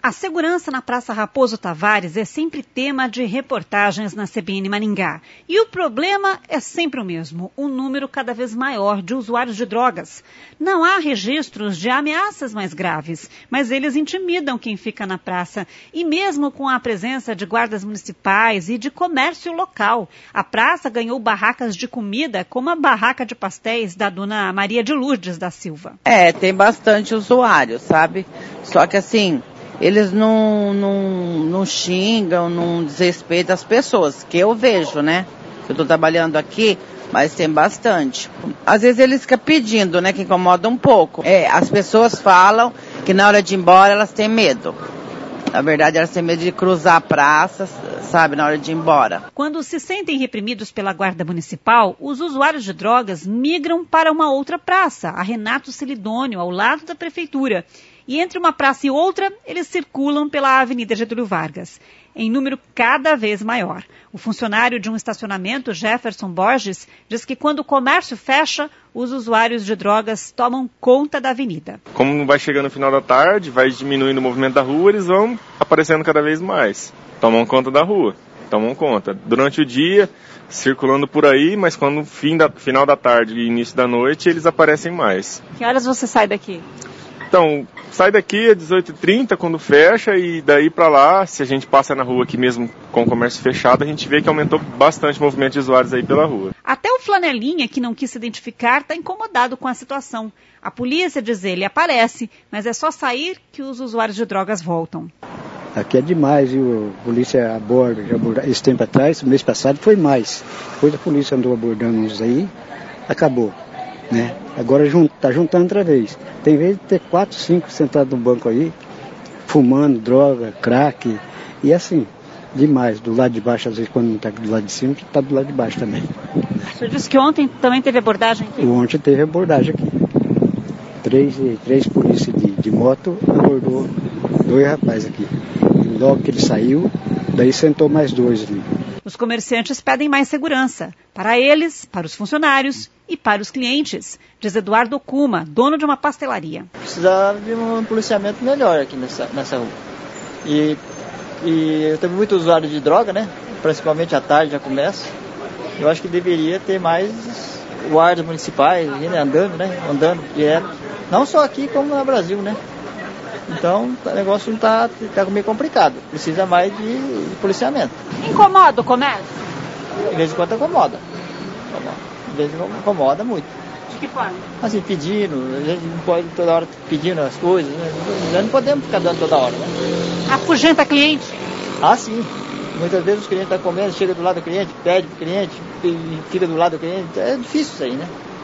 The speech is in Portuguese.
A segurança na Praça Raposo Tavares é sempre tema de reportagens na CBN Maringá. E o problema é sempre o mesmo, um número cada vez maior de usuários de drogas. Não há registros de ameaças mais graves, mas eles intimidam quem fica na praça. E mesmo com a presença de guardas municipais e de comércio local, a praça ganhou barracas de comida, como a barraca de pastéis da dona Maria de Lourdes da Silva. Tem bastante usuário, sabe? Só que assim, eles não xingam, não desrespeitam as pessoas, que eu vejo, né? Eu estou trabalhando aqui, mas tem bastante. Às vezes eles ficam pedindo, né? Que incomoda um pouco. As pessoas falam que na hora de ir embora elas têm medo. Na verdade, elas têm medo de cruzar a praça, sabe, na hora de ir embora. Quando se sentem reprimidos pela Guarda Municipal, os usuários de drogas migram para uma outra praça, a Renato Celidônio, ao lado da Prefeitura. E entre uma praça e outra, eles circulam pela Avenida Getúlio Vargas, em número cada vez maior. O funcionário de um estacionamento, Jefferson Borges, diz que quando o comércio fecha, os usuários de drogas tomam conta da avenida. Como vai chegando no final da tarde, vai diminuindo o movimento da rua, eles vão aparecendo cada vez mais. Tomam conta da rua, tomam conta. Durante o dia, circulando por aí, mas quando final da tarde e início da noite, eles aparecem mais. Que horas você sai daqui? Então, sai daqui às 18h30 quando fecha e daí para lá, se a gente passa na rua aqui mesmo com o comércio fechado, a gente vê que aumentou bastante o movimento de usuários aí pela rua. Até o Flanelinha, que não quis se identificar, está incomodado com a situação. A polícia, diz ele, aparece, mas é só sair que os usuários de drogas voltam. Aqui é demais, viu? A polícia aborda, esse tempo atrás, mês passado foi mais. Depois a polícia andou abordando uns aí, acabou, né? Agora tá juntando outra vez. Tem vez de ter 4, 5 sentados no banco aí, fumando droga, crack, e assim, demais. Do lado de baixo, às vezes quando não tá do lado de cima, tá do lado de baixo também. O senhor disse que ontem também teve abordagem aqui? Ontem teve abordagem aqui. Três polícias de moto abordou 2 rapazes aqui. E logo que ele saiu, daí sentou mais 2 ali. Os comerciantes pedem mais segurança, para eles, para os funcionários e para os clientes, diz Eduardo Kuma, dono de uma pastelaria. Precisava de um policiamento melhor aqui nessa rua. E eu tenho muito usuário de droga, né? Principalmente à tarde já começa. Eu acho que deveria ter mais guardas municipais né? Andando direto. Não só aqui como no Brasil, né? Então o negócio não tá meio complicado. Precisa mais de policiamento. Incomoda o comércio? De vez em quando incomoda. De vez em quando incomoda muito. De que forma? Assim, pedindo, a gente não pode toda hora pedindo as coisas, né? Nós não podemos ficar dando toda hora, né? Afugenta cliente? Ah, sim. Muitas vezes os clientes estão comendo, chega do lado do cliente, pede pro cliente, fica do lado do cliente. É difícil isso aí, né?